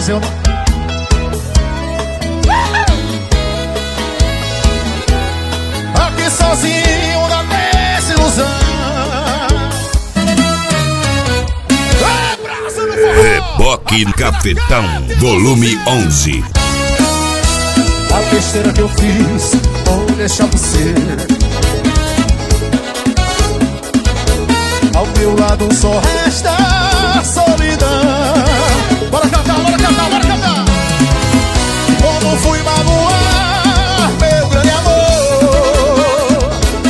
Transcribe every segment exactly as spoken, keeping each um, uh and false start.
fazer uma... Aqui sozinho na desilusão. Reboque Cafetão, volume onze. A besteira que eu fiz, vou deixar você. Ao meu lado só resta solidão. Bora cantar, bora cantar, bora cantar. Como fui magoar meu grande amor,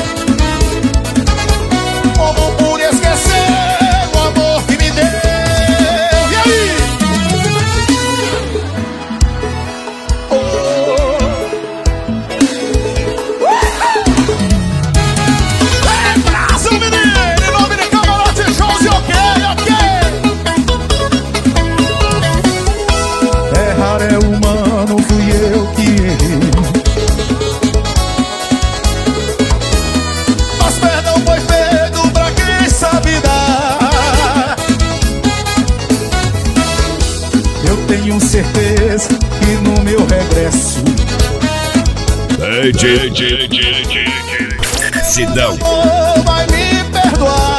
como pude esquecer o amor que me deu. E aí? É Brasil, menino! Em nome de Camarote Shows e ok, ok. Errar é humano, fui eu que errei. Mas perdão foi feito pra quem sabe dar. Eu tenho certeza que no meu regresso D J, D J, D J, Sidão. oh, vai me perdoar.